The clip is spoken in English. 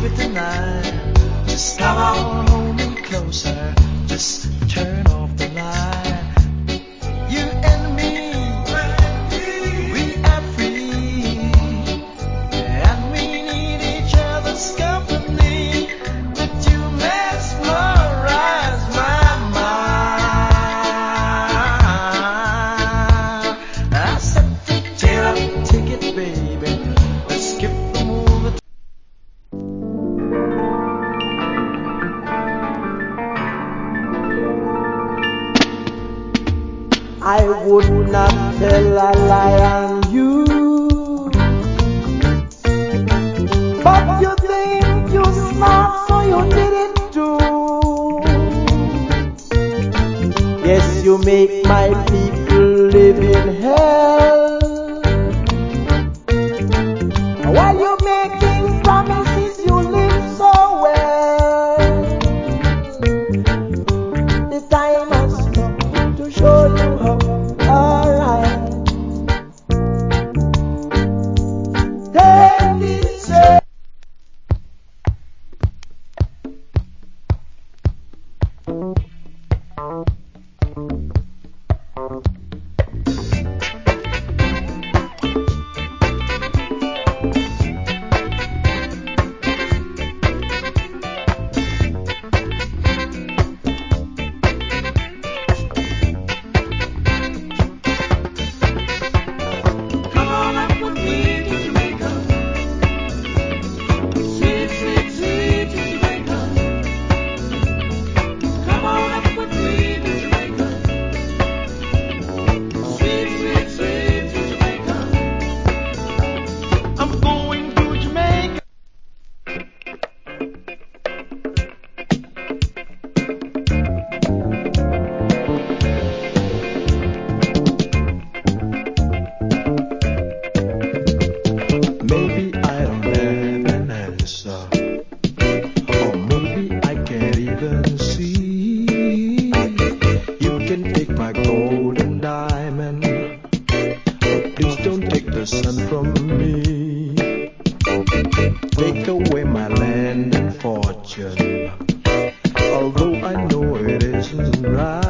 I would not tell a lie on you, but you think you smart, so you did it too. Yes, you make my people live in hell, while you're making promises you live so well. The time has come to show you how. Alright, take this chance. Maybe I don't have an answer, or maybe I can't even see. You can take my gold and diamond, but please don't take the sun from me. Take away my land and fortune, although I know it isn't right.